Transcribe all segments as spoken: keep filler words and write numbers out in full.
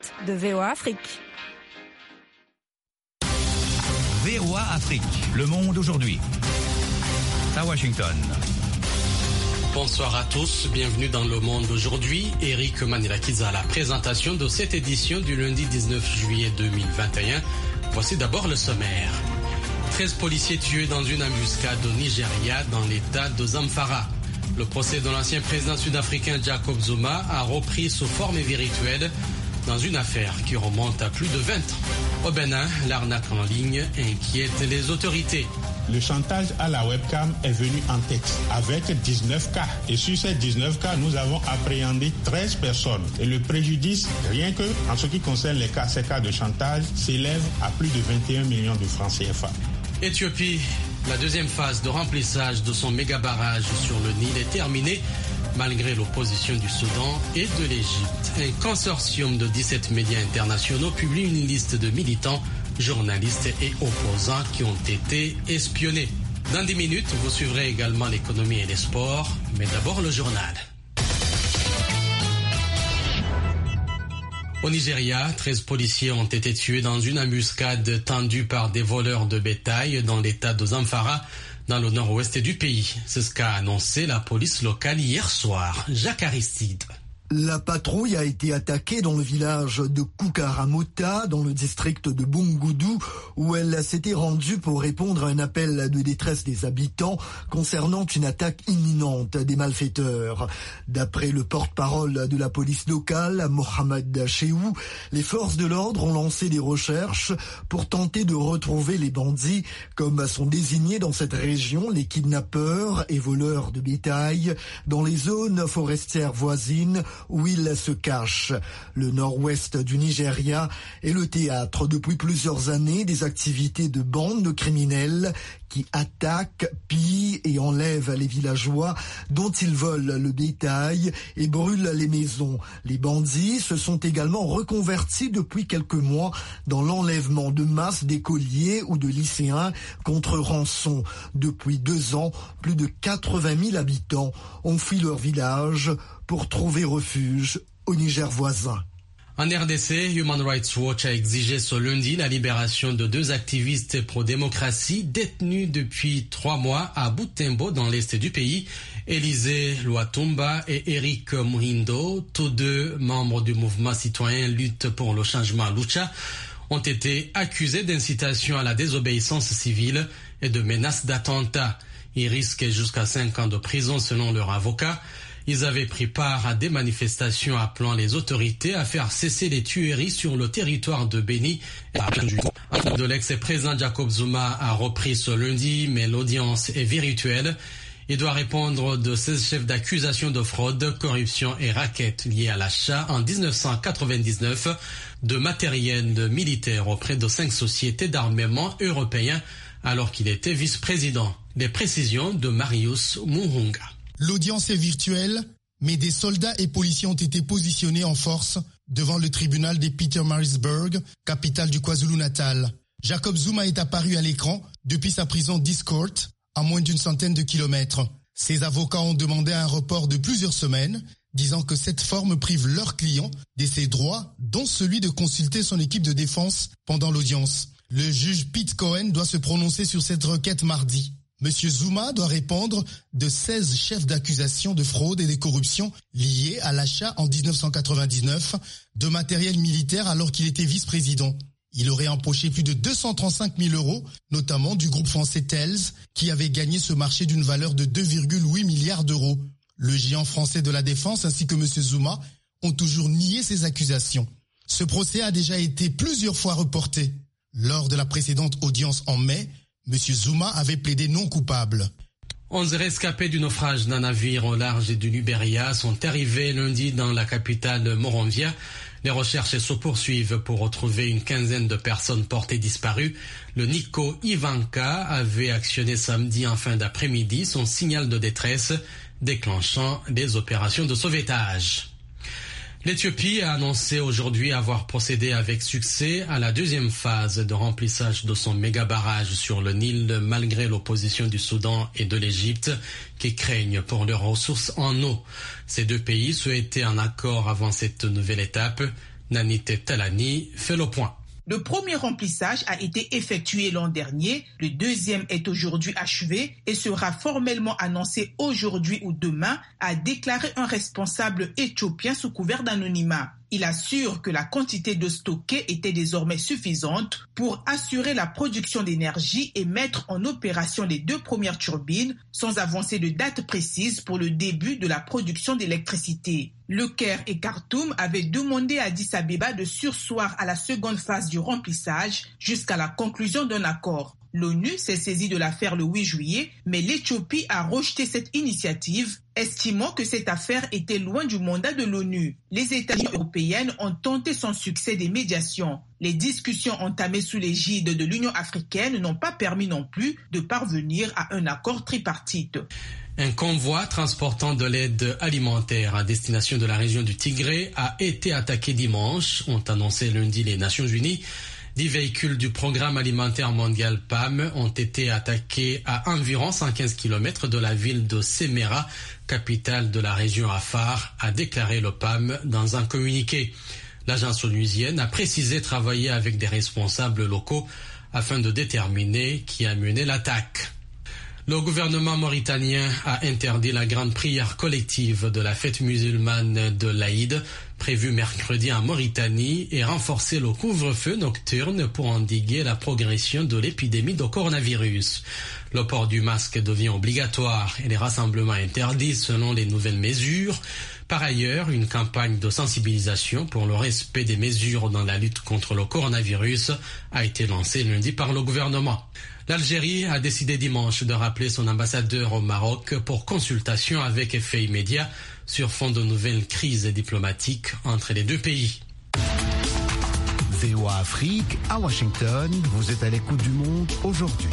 de V O A Afrique. V O A Afrique, le monde aujourd'hui. À Washington. Bonsoir à tous, bienvenue dans Le Monde aujourd'hui. Eric Manirakiza à la présentation de cette édition du lundi dix-neuf juillet deux mille vingt et un. Voici d'abord le sommaire. treize policiers tués dans une embuscade au Nigeria dans l'état de Zamfara. Le procès de l'ancien président sud-africain Jacob Zuma a repris sous forme virtuelle dans une affaire qui remonte à plus de vingt ans. Au Bénin, l'arnaque en ligne inquiète les autorités. Le chantage à la webcam est venu en tête avec dix-neuf cas. Et sur ces dix-neuf cas, nous avons appréhendé treize personnes. Et le préjudice, rien que en ce qui concerne les cas, ces cas de chantage, s'élève à plus de vingt et un millions de francs C F A. Éthiopie, la deuxième phase de remplissage de son méga barrage sur le Nil est terminée malgré l'opposition du Soudan et de l'Égypte. Un consortium de dix-sept médias internationaux publie une liste de militants, journalistes et opposants qui ont été espionnés. Dans dix minutes, vous suivrez également l'économie et les sports, mais d'abord le journal. Au Nigeria, treize policiers ont été tués dans une embuscade tendue par des voleurs de bétail dans l'état de Zamfara, dans le nord-ouest du pays. C'est ce qu'a annoncé la police locale hier soir. Jacques Aristide. La patrouille a été attaquée dans le village de Kukaramota, dans le district de Bungudu, où elle s'était rendue pour répondre à un appel de détresse des habitants concernant une attaque imminente des malfaiteurs. D'après le porte-parole de la police locale, Mohamed Cheou, les forces de l'ordre ont lancé des recherches pour tenter de retrouver les bandits, comme sont désignés dans cette région les kidnappeurs et voleurs de bétail, dans les zones forestières voisines où il se cache. Le nord-ouest du Nigeria est le théâtre depuis plusieurs années des activités de bandes de criminels qui attaquent, pillent et enlèvent les villageois dont ils volent le bétail et brûlent les maisons. Les bandits se sont également reconvertis depuis quelques mois dans l'enlèvement de masse d'écoliers ou de lycéens contre rançon. Depuis deux ans, plus de quatre-vingt mille habitants ont fui leur village pour trouver refuge au Niger voisin. En R D C, Human Rights Watch a exigé ce lundi la libération de deux activistes pro-démocratie détenus depuis trois mois à Butembo dans l'est du pays. Élisée Luatumba et Eric Muhindo, tous deux membres du mouvement citoyen Lutte pour le changement Lucha, ont été accusés d'incitation à la désobéissance civile et de menaces d'attentat. Ils risquent jusqu'à cinq ans de prison selon leur avocat. Ils avaient pris part à des manifestations appelant les autorités à faire cesser les tueries sur le territoire de Beni. De l'ex-président Jacob Zuma a repris ce lundi, mais l'audience est virtuelle. Il doit répondre de seize chefs d'accusation de fraude, corruption et racket liés à l'achat en dix-neuf cent quatre-vingt-dix-neuf de matériel militaire auprès de cinq sociétés d'armement européens alors qu'il était vice-président. Les précisions de Marius Muhunga. L'audience est virtuelle, mais des soldats et policiers ont été positionnés en force devant le tribunal de Pietermaritzburg, capitale du KwaZulu-Natal. Jacob Zuma est apparu à l'écran depuis sa prison d'Eastcourt, à moins d'une centaine de kilomètres. Ses avocats ont demandé un report de plusieurs semaines, disant que cette forme prive leurs clients de ses droits, dont celui de consulter son équipe de défense pendant l'audience. Le juge Pete Cohen doit se prononcer sur cette requête mardi. Monsieur Zuma doit répondre de seize chefs d'accusation de fraude et de corruption liés à l'achat en dix-neuf cent quatre-vingt-dix-neuf de matériel militaire alors qu'il était vice-président. Il aurait empoché plus de deux cent trente-cinq mille euros, notamment du groupe français Thales, qui avait gagné ce marché d'une valeur de deux virgule huit milliards d'euros. Le géant français de la défense ainsi que Monsieur Zuma ont toujours nié ces accusations. Ce procès a déjà été plusieurs fois reporté. Lors de la précédente audience en mai, Monsieur Zuma avait plaidé non coupable. Onze rescapés du naufrage d'un navire au large du Liberia sont arrivés lundi dans la capitale Monrovia. Les recherches se poursuivent pour retrouver une quinzaine de personnes portées disparues. Le Nico Ivanka avait actionné samedi en fin d'après-midi son signal de détresse, déclenchant des opérations de sauvetage. L'Éthiopie a annoncé aujourd'hui avoir procédé avec succès à la deuxième phase de remplissage de son méga barrage sur le Nil malgré l'opposition du Soudan et de l'Égypte qui craignent pour leurs ressources en eau. Ces deux pays souhaitaient un accord avant cette nouvelle étape. Nanit Talani fait le point. Le premier remplissage a été effectué l'an dernier, le deuxième est aujourd'hui achevé et sera formellement annoncé aujourd'hui ou demain, a déclaré un responsable éthiopien sous couvert d'anonymat. Il assure que la quantité de stockée était désormais suffisante pour assurer la production d'énergie et mettre en opération les deux premières turbines sans avancer de date précise pour le début de la production d'électricité. Le Caire et Khartoum avaient demandé à Addis Abeba de surseoir à la seconde phase du remplissage jusqu'à la conclusion d'un accord. L'ONU s'est saisie de l'affaire le huit juillet, mais l'Éthiopie a rejeté cette initiative, estimant que cette affaire était loin du mandat de l'ONU. Les États-Unis européennes ont tenté sans succès des médiations. Les discussions entamées sous l'égide de l'Union africaine n'ont pas permis non plus de parvenir à un accord tripartite. Un convoi transportant de l'aide alimentaire à destination de la région du Tigré a été attaqué dimanche, ont annoncé lundi les Nations Unies. Dix véhicules du programme alimentaire mondial P A M ont été attaqués à environ cent quinze kilomètres de la ville de Semera, capitale de la région Afar, a déclaré le P A M dans un communiqué. L'agence onusienne a précisé travailler avec des responsables locaux afin de déterminer qui a mené l'attaque. Le gouvernement mauritanien a interdit la grande prière collective de la fête musulmane de l'Aïd, prévue mercredi en Mauritanie, et renforcé le couvre-feu nocturne pour endiguer la progression de l'épidémie de coronavirus. Le port du masque devient obligatoire et les rassemblements interdits selon les nouvelles mesures. Par ailleurs, une campagne de sensibilisation pour le respect des mesures dans la lutte contre le coronavirus a été lancée lundi par le gouvernement. L'Algérie a décidé dimanche de rappeler son ambassadeur au Maroc pour consultation avec effet immédiat sur fond de nouvelles crises diplomatiques entre les deux pays. V O A Afrique, à Washington, vous êtes à l'écoute du monde aujourd'hui.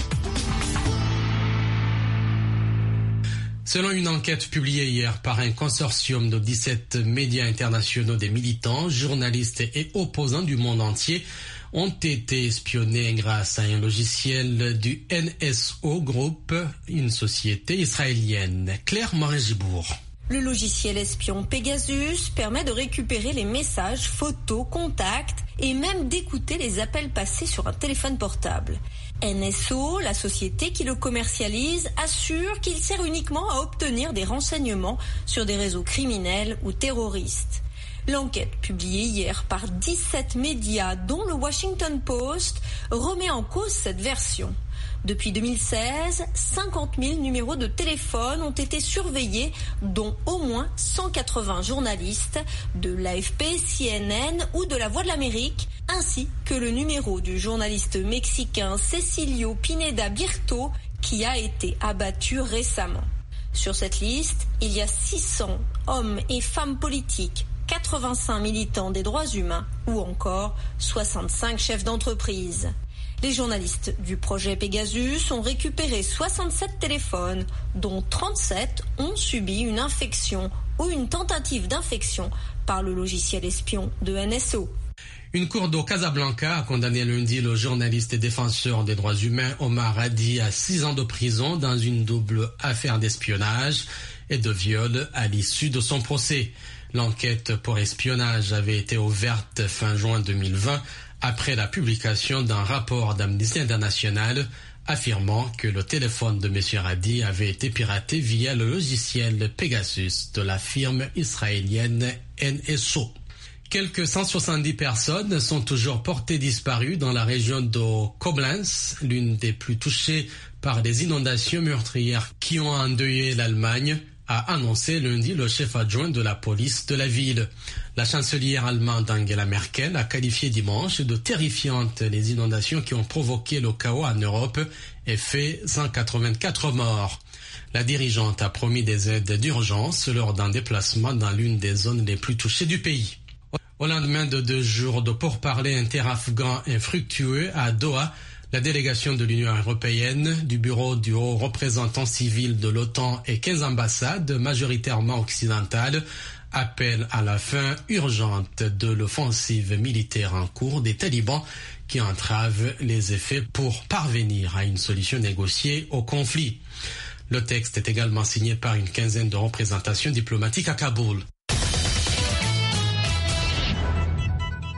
Selon une enquête publiée hier par un consortium de dix-sept médias internationaux, des militants, journalistes et opposants du monde entier ont été espionnés grâce à un logiciel du N S O Group, une société israélienne. Claire Morin-Gibourg. Le logiciel espion Pegasus permet de récupérer les messages, photos, contacts et même d'écouter les appels passés sur un téléphone portable. N S O, la société qui le commercialise, assure qu'il sert uniquement à obtenir des renseignements sur des réseaux criminels ou terroristes. L'enquête publiée hier par dix-sept médias, dont le Washington Post, remet en cause cette version. Depuis deux mille seize, cinquante mille numéros de téléphone ont été surveillés, dont au moins cent quatre-vingts journalistes de l'A F P, C N N ou de La Voix de l'Amérique, ainsi que le numéro du journaliste mexicain Cecilio Pineda Birto, qui a été abattu récemment. Sur cette liste, il y a six cents hommes et femmes politiques, quatre-vingt-cinq militants des droits humains ou encore soixante-cinq chefs d'entreprise. Les journalistes du projet Pegasus ont récupéré soixante-sept téléphones, dont trente-sept ont subi une infection ou une tentative d'infection par le logiciel espion de N S O. Une cour de Casablanca a condamné lundi le journaliste et défenseur des droits humains Omar Hadi à six ans de prison dans une double affaire d'espionnage et de viol à l'issue de son procès. L'enquête pour espionnage avait été ouverte fin juin deux mille vingt après la publication d'un rapport d'Amnesty International affirmant que le téléphone de M. Hadi avait été piraté via le logiciel Pegasus de la firme israélienne N S O. Quelques cent soixante-dix personnes sont toujours portées disparues dans la région de Koblenz, l'une des plus touchées par les inondations meurtrières qui ont endeuillé l'Allemagne, a annoncé lundi le chef adjoint de la police de la ville. La chancelière allemande Angela Merkel a qualifié dimanche de terrifiantes les inondations qui ont provoqué le chaos en Europe et fait cent quatre-vingt-quatre morts. La dirigeante a promis des aides d'urgence lors d'un déplacement dans l'une des zones les plus touchées du pays. Au lendemain de deux jours de pourparlers inter-afghans infructueux à Doha, la délégation de l'Union européenne, du bureau du haut représentant civil de l'OTAN et quinze ambassades majoritairement occidentales appellent à la fin urgente de l'offensive militaire en cours des talibans qui entrave les effets pour parvenir à une solution négociée au conflit. Le texte est également signé par une quinzaine de représentations diplomatiques à Kaboul.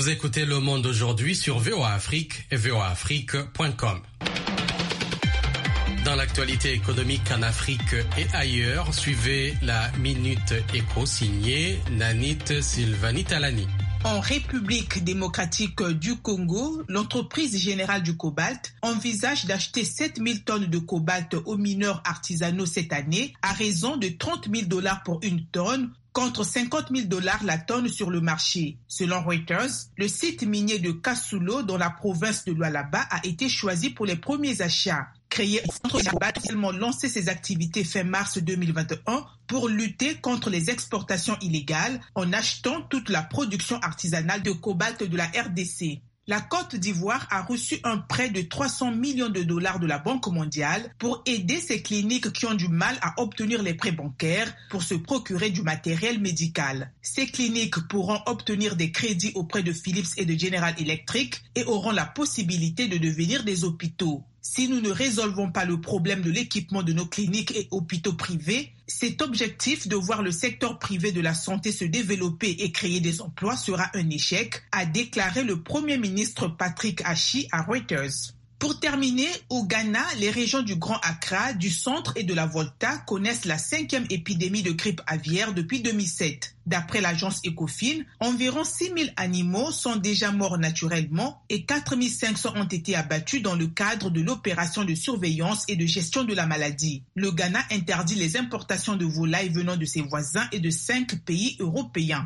Vous écoutez Le Monde aujourd'hui sur V O A Afrique et V O A Afrique point com. Dans l'actualité économique en Afrique et ailleurs, suivez la Minute Éco signée Nanit Sylvani Talani. En République démocratique du Congo, l'entreprise générale du cobalt envisage d'acheter sept mille tonnes de cobalt aux mineurs artisanaux cette année à raison de trente mille dollars pour une tonne, contre cinquante mille dollars la tonne sur le marché. Selon Reuters, le site minier de Kasulo dans la province de Lualaba a été choisi pour les premiers achats. Créé au centre de a seulement lancé ses activités fin mars deux mille vingt et un pour lutter contre les exportations illégales en achetant toute la production artisanale de cobalt de la R D C. La Côte d'Ivoire a reçu un prêt de trois cents millions de dollars de la Banque mondiale pour aider ces cliniques qui ont du mal à obtenir les prêts bancaires pour se procurer du matériel médical. Ces cliniques pourront obtenir des crédits auprès de Philips et de General Electric et auront la possibilité de devenir des hôpitaux. Si nous ne résolvons pas le problème de l'équipement de nos cliniques et hôpitaux privés, cet objectif de voir le secteur privé de la santé se développer et créer des emplois sera un échec, a déclaré le Premier ministre Patrick Achi à Reuters. Pour terminer, au Ghana, les régions du Grand Accra, du Centre et de la Volta connaissent la cinquième épidémie de grippe aviaire depuis deux mille sept. D'après l'agence Ecofin, environ six mille animaux sont déjà morts naturellement et quatre mille cinq cents ont été abattus dans le cadre de l'opération de surveillance et de gestion de la maladie. Le Ghana interdit les importations de volailles venant de ses voisins et de cinq pays européens.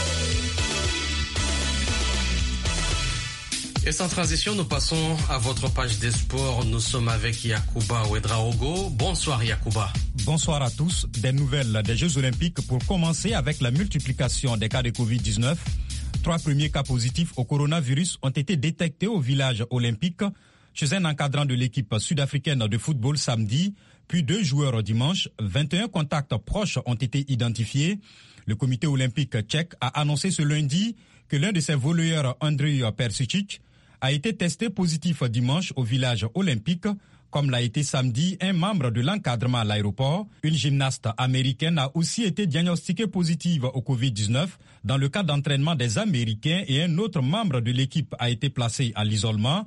Et sans transition, nous passons à votre page des sports. Nous sommes avec Yacouba Ouedraogo. Bonsoir Yacouba. Bonsoir à tous. Des nouvelles des Jeux Olympiques pour commencer avec la multiplication des cas de covid dix-neuf. Trois premiers cas positifs au coronavirus ont été détectés au village olympique chez un encadrant de l'équipe sud-africaine de football samedi, puis deux joueurs dimanche. vingt et un contacts proches ont été identifiés. Le comité olympique tchèque a annoncé ce lundi que l'un de ses volleyeurs, Andrej Persičić, a été testé positif dimanche au village olympique, comme l'a été samedi un membre de l'encadrement à l'aéroport. Une gymnaste américaine a aussi été diagnostiquée positive au covid dix-neuf dans le cadre d'entraînement des Américains et un autre membre de l'équipe a été placé à l'isolement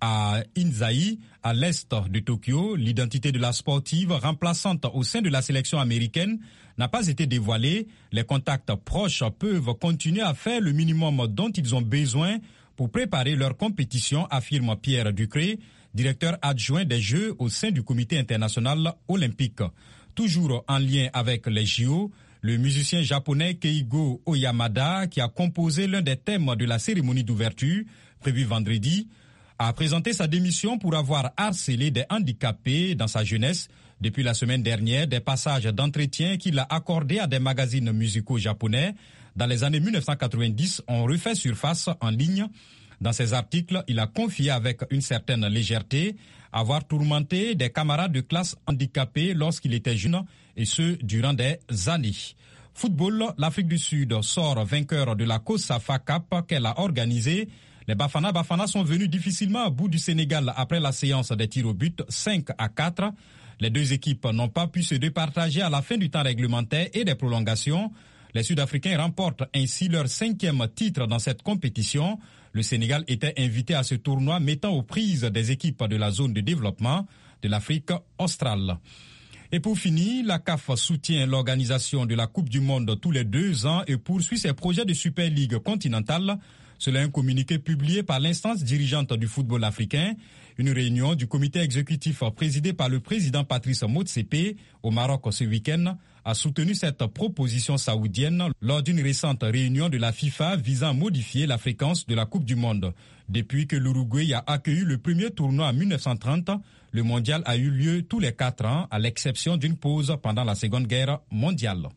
à Inzai, à l'est de Tokyo. L'identité de la sportive remplaçante au sein de la sélection américaine n'a pas été dévoilée. Les contacts proches peuvent continuer à faire le minimum dont ils ont besoin pour préparer leur compétition, affirme Pierre Ducré, directeur adjoint des Jeux au sein du Comité international olympique. Toujours en lien avec les J O, le musicien japonais Keigo Oyamada, qui a composé l'un des thèmes de la cérémonie d'ouverture, prévue vendredi, a présenté sa démission pour avoir harcelé des handicapés dans sa jeunesse. Depuis la semaine dernière, des passages d'entretien qu'il a accordés à des magazines musicaux japonais dans les années mille neuf cent quatre-vingt-dix ont refait surface en ligne. Dans ses articles, il a confié avec une certaine légèreté avoir tourmenté des camarades de classe handicapés lorsqu'il était jeune, et ce, durant des années. Football, l'Afrique du Sud sort vainqueur de la COSAFA Cup qu'elle a organisée. Les Bafana Bafana sont venus difficilement à bout du Sénégal après la séance des tirs au but cinq à quatre. Les deux équipes n'ont pas pu se départager à la fin du temps réglementaire et des prolongations. Les Sud-Africains remportent ainsi leur cinquième titre dans cette compétition. Le Sénégal était invité à ce tournoi mettant aux prises des équipes de la zone de développement de l'Afrique australe. Et pour finir, la C A F soutient l'organisation de la Coupe du Monde tous les deux ans et poursuit ses projets de Super League continentale. Cela est un communiqué publié par l'instance dirigeante du football africain. Une réunion du comité exécutif présidé par le président Patrice Motsepe au Maroc ce week-end a soutenu cette proposition saoudienne lors d'une récente réunion de la FIFA visant à modifier la fréquence de la Coupe du Monde. Depuis que l'Uruguay a accueilli le premier tournoi en mille neuf cent trente, le mondial a eu lieu tous les quatre ans, à l'exception d'une pause pendant la Seconde Guerre mondiale.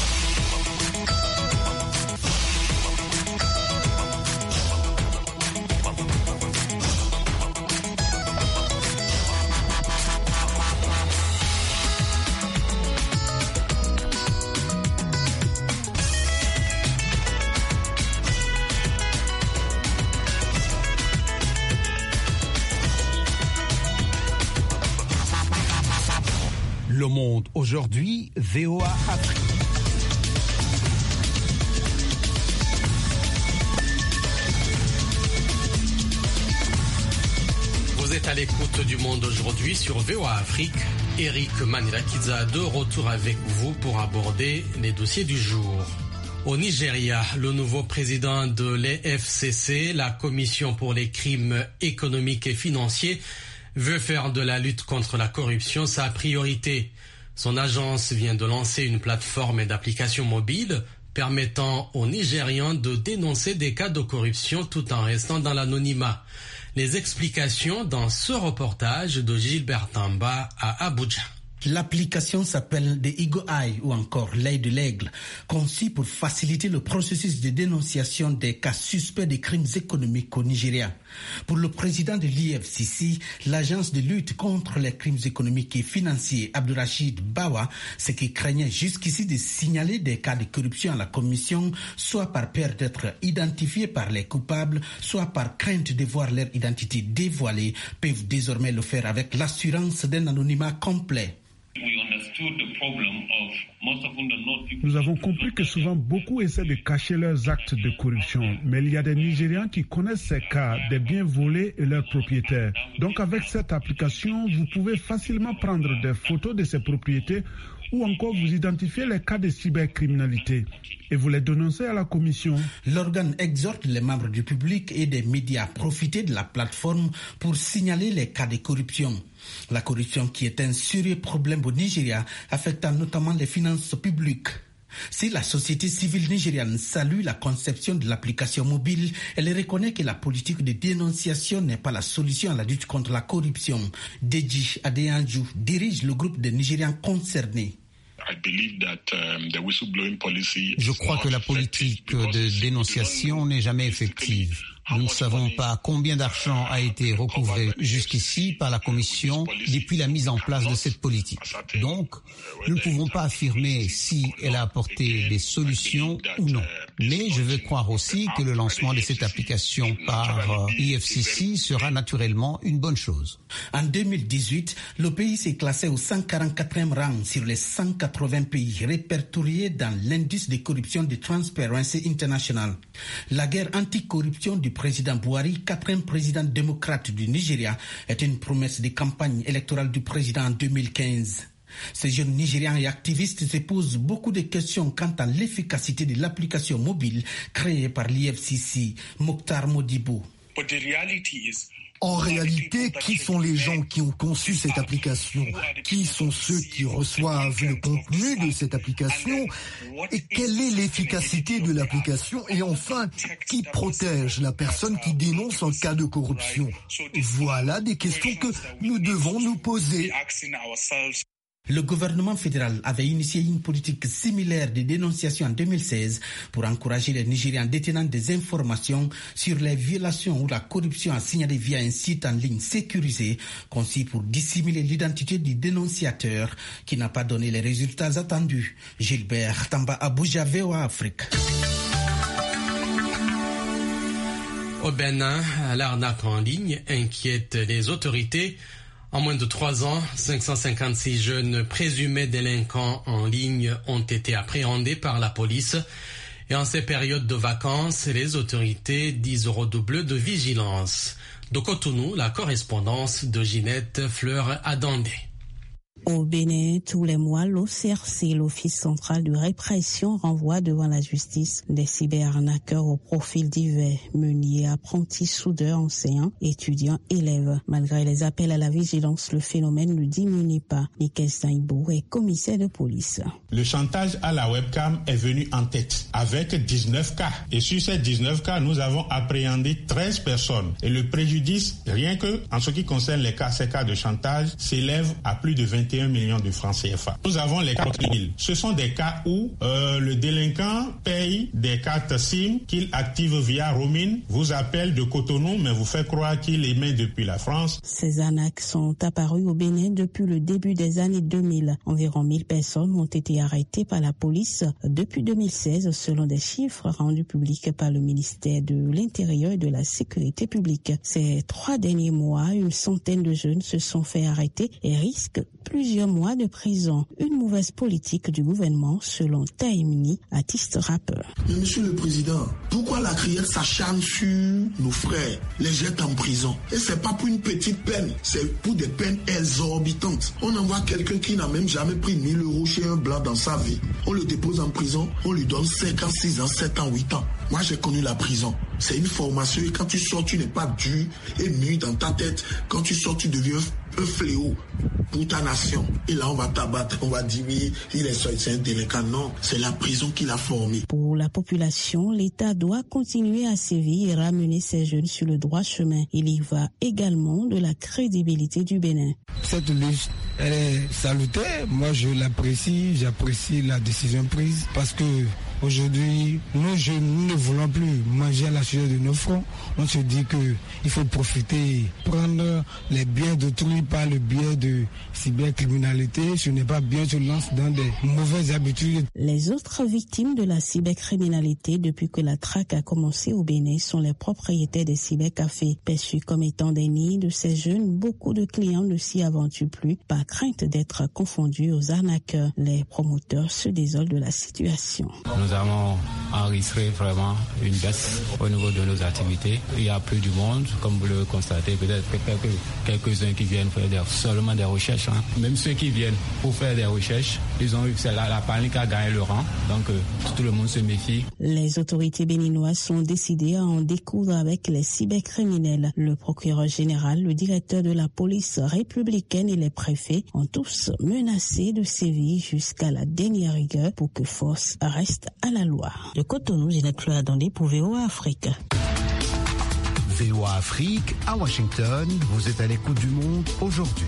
Le Monde aujourd'hui, V O A Afrique. à l'écoute du Monde aujourd'hui sur V O A Afrique. Eric Manila-Kiza de retour avec vous pour aborder les dossiers du jour. Au Nigeria, le nouveau président de l'E F C C, la Commission pour les crimes économiques et financiers, veut faire de la lutte contre la corruption sa priorité. Son agence vient de lancer une plateforme d'application mobile permettant aux Nigérians de dénoncer des cas de corruption tout en restant dans l'anonymat. Les explications dans ce reportage de Gilbert Tamba à Abuja. L'application s'appelle The Eagle Eye ou encore l'œil de l'aigle, conçue pour faciliter le processus de dénonciation des cas suspects de crimes économiques au Nigeria. Pour le président de l'E F C C, l'agence de lutte contre les crimes économiques et financiers, Abdurrachid Bawa, ce qui craignait jusqu'ici de signaler des cas de corruption à la commission, soit par peur d'être identifiés par les coupables, soit par crainte de voir leur identité dévoilée, peuvent désormais le faire avec l'assurance d'un anonymat complet. Nous avons compris que souvent beaucoup essaient de cacher leurs actes de corruption, mais il y a des Nigérians qui connaissent ces cas, des biens volés et leurs propriétaires. Donc avec cette application, vous pouvez facilement prendre des photos de ces propriétés ou encore vous identifier les cas de cybercriminalité et vous les dénoncez à la commission. L'organe exhorte les membres du public et des médias à profiter de la plateforme pour signaler les cas de corruption. La corruption qui est un sérieux problème au Nigeria, affectant notamment les finances publiques. Si la société civile nigériane salue la conception de l'application mobile, elle reconnaît que la politique de dénonciation n'est pas la solution à la lutte contre la corruption. Deji Adeyanju dirige le groupe des Nigérians concernés. Je crois que la politique de dénonciation n'est jamais effective. Nous ne savons pas combien d'argent a été recouvré jusqu'ici par la Commission depuis la mise en place de cette politique. Donc, nous ne pouvons pas affirmer si elle a apporté des solutions ou non. Mais je veux croire aussi que le lancement de cette application par E F C C sera naturellement une bonne chose. En deux mille dix-huit, le pays s'est classé au cent quarante-quatrième rang sur les cent quatre-vingts pays répertoriés dans l'indice de corruption de Transparency International. La guerre anticorruption du président Buhari, quatrième président démocrate du Nigeria, est une promesse de campagne électorale du président en deux mille quinze. Ces jeunes Nigérians et activistes se posent beaucoup de questions quant à l'efficacité de l'application mobile créée par l'E F C C. Mokhtar Modibo. En réalité, qui sont les gens qui ont conçu cette application? Qui sont ceux qui reçoivent le contenu de cette application? Et quelle est l'efficacité de l'application? Et enfin, qui protège la personne qui dénonce un cas de corruption? Voilà des questions que nous devons nous poser. Le gouvernement fédéral avait initié une politique similaire de dénonciation en deux mille seize pour encourager les Nigérians détenant des informations sur les violations ou la corruption à signaler via un site en ligne sécurisé conçu pour dissimuler l'identité du dénonciateur qui n'a pas donné les résultats attendus. Gilbert Tamba, Abuja, V O A Afrique. Au Bénin, l'arnaque en ligne inquiète les autorités. En moins de trois ans, cinq cent cinquante-six jeunes présumés délinquants en ligne ont été appréhendés par la police. Et en ces périodes de vacances, les autorités disent redoubler de vigilance. De Cotonou, la correspondance de Ginette Fleur-Adandé. Au Bénin, tous les mois, l'O C R C, l'Office central de répression, renvoie devant la justice des cyberarnaqueurs au profil divers, meuniers, apprentis, soudeurs, enseignants, étudiants, élèves. Malgré les appels à la vigilance, le phénomène ne diminue pas. Michael Saïbou est commissaire de police. Le chantage à la webcam est venu en tête avec dix-neuf cas. Et sur ces dix-neuf cas, nous avons appréhendé treize personnes. Et le préjudice, rien que en ce qui concerne les cas, ces cas de chantage, s'élève à plus de vingt et un millions de francs C F A. Nous avons les cas mille. Ce sont des cas où euh, le délinquant paye des cartes SIM qu'il active via roaming, vous appelle de Cotonou, mais vous fait croire qu'il émet depuis la France. Ces arnaques sont apparues au Bénin depuis le début des années deux mille. Environ mille personnes ont été arrêtées par la police depuis deux mille seize, selon des chiffres rendus publics par le ministère de l'Intérieur et de la Sécurité publique. Ces trois derniers mois, une centaine de jeunes se sont fait arrêter et risquent plus plusieurs mois de prison. Une mauvaise politique du gouvernement, selon Taïmini, artiste rappeur. Mais monsieur le président, pourquoi la crière s'acharne sur nos frères, les jette en prison? Et c'est pas pour une petite peine, c'est pour des peines exorbitantes. On envoie quelqu'un qui n'a même jamais pris mille euros chez un blanc dans sa vie. On le dépose en prison, on lui donne cinq ans, six ans, sept ans, huit ans. Moi, j'ai connu la prison. C'est une formation et quand tu sors, tu n'es pas dur et nu dans ta tête. Quand tu sors, tu deviens un fléau pour ta nation. Et là, on va t'abattre, on va dire oui, il est sorti, c'est un délinquant. Non, c'est la prison qui l'a formé. Pour la population, l'État doit continuer à sévir et ramener ces jeunes sur le droit chemin. Il y va également de la crédibilité du Bénin. Cette liste, elle est salutaire. Moi, je l'apprécie, j'apprécie la décision prise parce que aujourd'hui, nous jeunes, nous ne voulons plus manger à la sueur de nos fronts. On se dit qu'il faut profiter, prendre les biens d'autrui par le biais de cybercriminalité. Ce n'est pas bien, se lance dans des mauvaises habitudes. Les autres victimes de la cybercriminalité depuis que la traque a commencé au Bénin sont les propriétaires des cybercafés. Perçus comme étant des nids de ces jeunes, beaucoup de clients ne s'y aventurent plus par crainte d'être confondus aux arnaqueurs. Les promoteurs se désolent de la situation. Nous avons enregistré vraiment une baisse au niveau de nos activités. Il y a plus du monde, comme vous le constatez, peut-être quelques, quelques-uns qui viennent faire des, seulement des recherches. Hein. Même ceux qui viennent pour faire des recherches, ils ont eu la, la panique à gagner le rang, donc euh, tout le monde se méfie. Les autorités béninoises sont décidées à en découdre avec les cybercriminels. Le procureur général, le directeur de la police républicaine et les préfets ont tous menacé de sévir jusqu'à la dernière rigueur pour que force reste à la loi. De Cotonou, Ginette Cloadandé pour V O A Afrique. V O A Afrique, à Washington, vous êtes à l'écoute du monde aujourd'hui.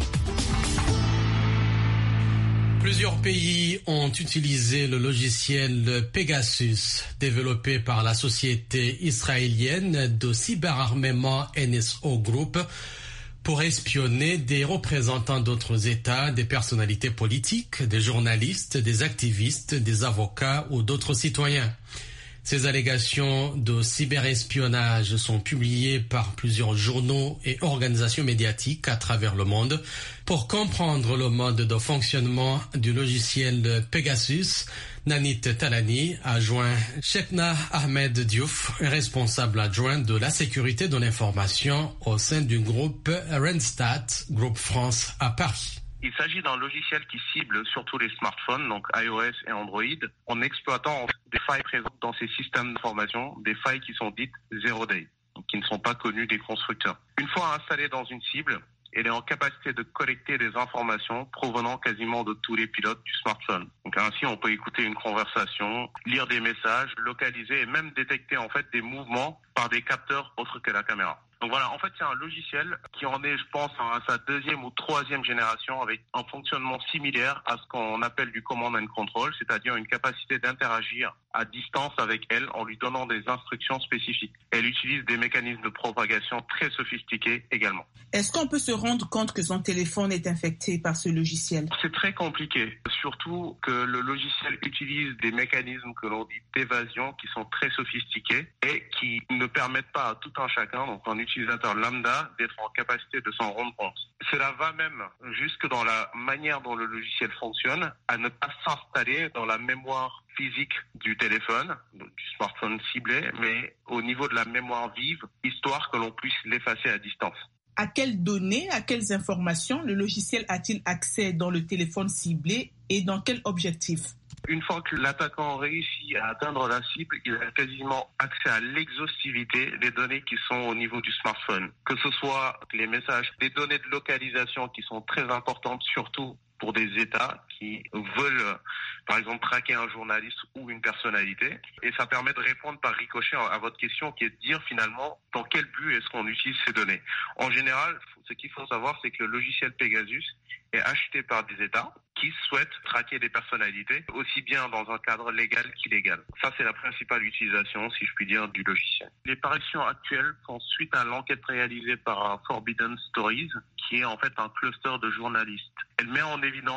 Plusieurs pays ont utilisé le logiciel Pegasus, développé par la société israélienne de cyberarmement N S O Group, pour espionner des représentants d'autres États, des personnalités politiques, des journalistes, des activistes, des avocats ou d'autres citoyens. Ces allégations de cyberespionnage sont publiées par plusieurs journaux et organisations médiatiques à travers le monde. Pour comprendre le mode de fonctionnement du logiciel Pegasus, Nanit Talani a joint Chekna Ahmed Diouf, responsable adjoint de la sécurité de l'information au sein du groupe Randstad, groupe France à Paris. Il s'agit d'un logiciel qui cible surtout les smartphones, donc iOS et Android, en exploitant des failles présentes dans ces systèmes d'information, des failles qui sont dites zero day, donc qui ne sont pas connues des constructeurs. Une fois installée dans une cible, elle est en capacité de collecter des informations provenant quasiment de tous les pilotes du smartphone. Donc ainsi, on peut écouter une conversation, lire des messages, localiser et même détecter en fait des mouvements par des capteurs autres que la caméra. Donc voilà, en fait, c'est un logiciel qui en est, je pense, à sa deuxième ou troisième génération avec un fonctionnement similaire à ce qu'on appelle du command and control, c'est-à-dire une capacité d'interagir à distance avec elle en lui donnant des instructions spécifiques. Elle utilise des mécanismes de propagation très sophistiqués également. Est-ce qu'on peut se rendre compte que son téléphone est infecté par ce logiciel? C'est très compliqué, surtout que le logiciel utilise des mécanismes que l'on dit d'évasion qui sont très sophistiqués et qui ne permettent pas à tout un chacun, donc un utilisateur lambda, d'être en capacité de s'en rendre compte. Cela va même jusque dans la manière dont le logiciel fonctionne, à ne pas s'installer dans la mémoire physique du téléphone, du smartphone ciblé, mais au niveau de la mémoire vive, histoire que l'on puisse l'effacer à distance. À quelles données, à quelles informations le logiciel a-t-il accès dans le téléphone ciblé et dans quel objectif? Une fois que l'attaquant réussit à atteindre la cible, il a quasiment accès à l'exhaustivité des données qui sont au niveau du smartphone. Que ce soit les messages, des données de localisation qui sont très importantes, surtout pour des États qui veulent, par exemple, traquer un journaliste ou une personnalité. Et ça permet de répondre par ricochet à votre question qui est de dire finalement dans quel but est-ce qu'on utilise ces données. En général, ce qu'il faut savoir, c'est que le logiciel Pegasus est acheté par des États qui souhaitent traquer des personnalités, aussi bien dans un cadre légal qu'illégal. Ça, c'est la principale utilisation, si je puis dire, du logiciel. Les parutions actuelles font suite à l'enquête réalisée par Forbidden Stories, qui est en fait un cluster de journalistes. Elle met en évidence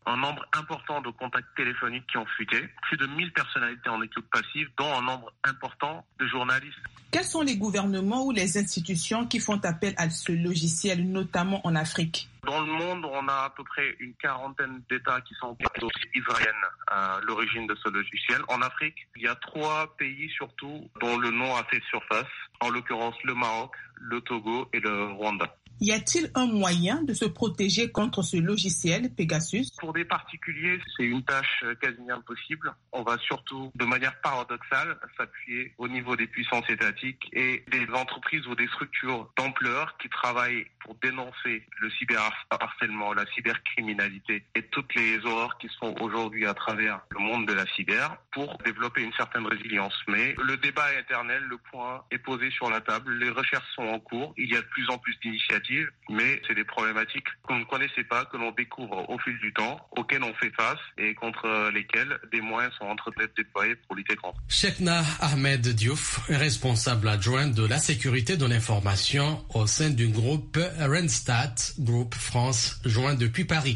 Un nombre important de contacts téléphoniques qui ont fuité, plus de mille personnalités en écoute passive, dont un nombre important de journalistes. Quels sont les gouvernements ou les institutions qui font appel à ce logiciel, notamment en Afrique? Dans le monde, on a à peu près une quarantaine d'États qui sont israéliennes à l'origine de ce logiciel. En Afrique, il y a trois pays surtout dont le nom a fait surface, en l'occurrence le Maroc, le Togo et le Rwanda. Y a-t-il un moyen de se protéger contre ce logiciel Pegasus? Pour des particuliers, c'est une tâche quasi impossible. On va surtout, de manière paradoxale, s'appuyer au niveau des puissances étatiques et des entreprises ou des structures d'ampleur qui travaillent pour dénoncer le cyberharcèlement, la cybercriminalité et toutes les horreurs qui se font aujourd'hui à travers le monde de la cyber pour développer une certaine résilience. Mais le débat est éternel, le point est posé sur la table, les recherches sont en cours, il y a de plus en plus d'initiatives, mais c'est des problématiques qu'on ne connaissait pas, que l'on découvre au fil du temps, auxquelles on fait face et contre lesquelles des moyens sont en train d'être déployés pour lutter contre. Chekna Ahmed Diouf, responsable adjoint de la sécurité de l'information au sein du groupe Renstat Group France, joint depuis Paris.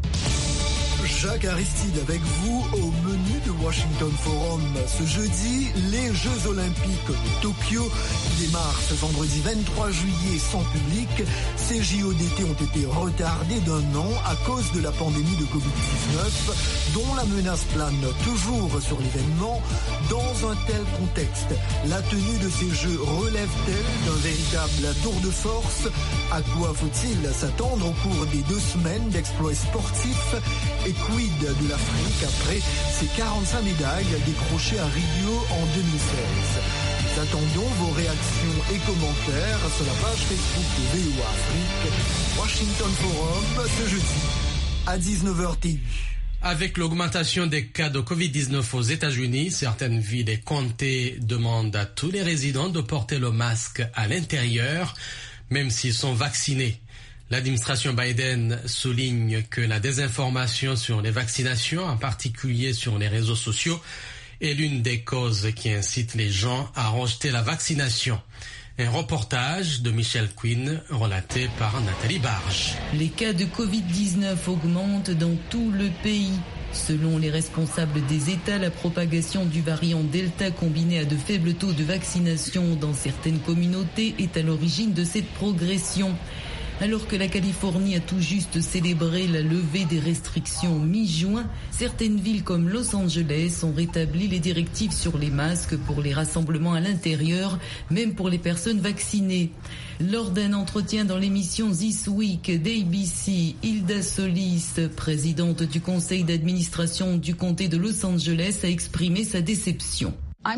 Jacques Aristide avec vous au menu de Washington Forum. Ce jeudi, les Jeux Olympiques de Tokyo démarrent ce vendredi vingt-trois juillet sans public. Ces J O d'été ont été retardés d'un an à cause de la pandémie de covid dix-neuf, dont la menace plane toujours sur l'événement. Dans un tel contexte, la tenue de ces Jeux relève-t-elle d'un véritable tour de force? À quoi faut-il s'attendre au cours des deux semaines d'exploits sportifs? Et quid de l'Afrique après ses quarante-cinq médailles décrochées à Rio en deux mille seize? Nous attendons vos réactions et commentaires sur la page Facebook de V O A Afrique. Washington Forum ce jeudi à dix-neuf heures T U. Avec l'augmentation des cas de covid dix-neuf aux États-Unis, certaines villes et comtés demandent à tous les résidents de porter le masque à l'intérieur, même s'ils sont vaccinés. L'administration Biden souligne que la désinformation sur les vaccinations, en particulier sur les réseaux sociaux, est l'une des causes qui incite les gens à rejeter la vaccination. Un reportage de Michel Quinn relaté par Nathalie Barge. Les cas de covid dix-neuf augmentent dans tout le pays. Selon les responsables des États, la propagation du variant Delta combinée à de faibles taux de vaccination dans certaines communautés est à l'origine de cette progression. Alors que la Californie a tout juste célébré la levée des restrictions mi-juin, certaines villes comme Los Angeles ont rétabli les directives sur les masques pour les rassemblements à l'intérieur, même pour les personnes vaccinées. Lors d'un entretien dans l'émission This Week d'A B C, Hilda Solis, présidente du conseil d'administration du comté de Los Angeles, a exprimé sa déception.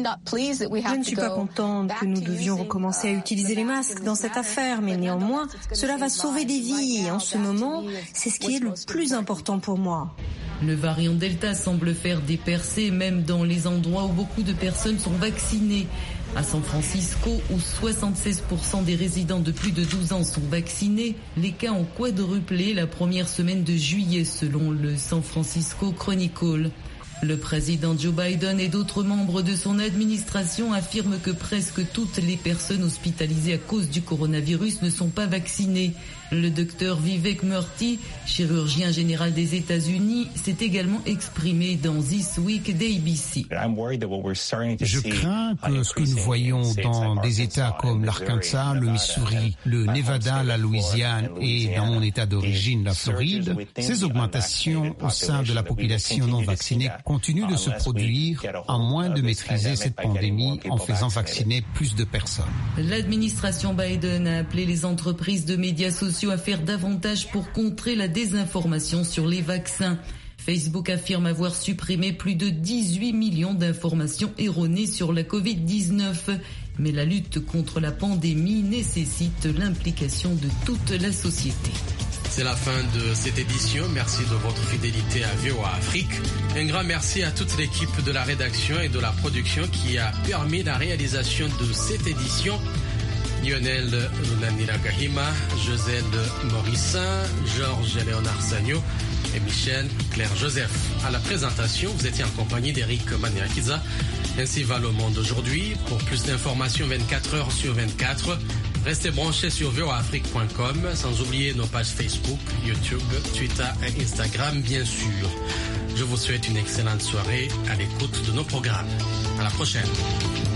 Je ne suis pas contente que nous devions recommencer à utiliser les masques dans cette affaire, mais néanmoins, cela va sauver des vies et en ce moment, c'est ce qui est le plus important pour moi. Le variant Delta semble faire des percées même dans les endroits où beaucoup de personnes sont vaccinées. À San Francisco, où soixante-seize pour cent des résidents de plus de douze ans sont vaccinés, les cas ont quadruplé la première semaine de juillet selon le San Francisco Chronicle. Le président Joe Biden et d'autres membres de son administration affirment que presque toutes les personnes hospitalisées à cause du coronavirus ne sont pas vaccinées. Le docteur Vivek Murthy, chirurgien général des États-Unis, s'est également exprimé dans This Week d'A B C. Je crains que ce que nous voyons dans des États comme l'Arkansas, le Missouri, le Nevada, la Louisiane et dans mon État d'origine, la Floride, ces augmentations au sein de la population non vaccinée continuent de se produire à moins de maîtriser cette pandémie en faisant vacciner plus de personnes. L'administration Biden a appelé les entreprises de médias sociaux à faire davantage pour contrer la désinformation sur les vaccins. Facebook affirme avoir supprimé plus de dix-huit millions d'informations erronées sur la covid dix-neuf. Mais la lutte contre la pandémie nécessite l'implication de toute la société. C'est la fin de cette édition. Merci de votre fidélité à V O A Afrique. Un grand merci à toute l'équipe de la rédaction et de la production qui a permis la réalisation de cette édition. Lionel Lunanira Gahima, Joselle Morissin, Georges Léonard Sagno et Michel Claire Joseph. À la présentation, vous étiez en compagnie d'Eric Maniakiza. Ainsi va le monde aujourd'hui. Pour plus d'informations vingt-quatre heures sur vingt-quatre, Restez branchés sur voa afrique point com, sans oublier nos pages Facebook, YouTube, Twitter et Instagram, bien sûr. Je vous souhaite une excellente soirée à l'écoute de nos programmes. À la prochaine.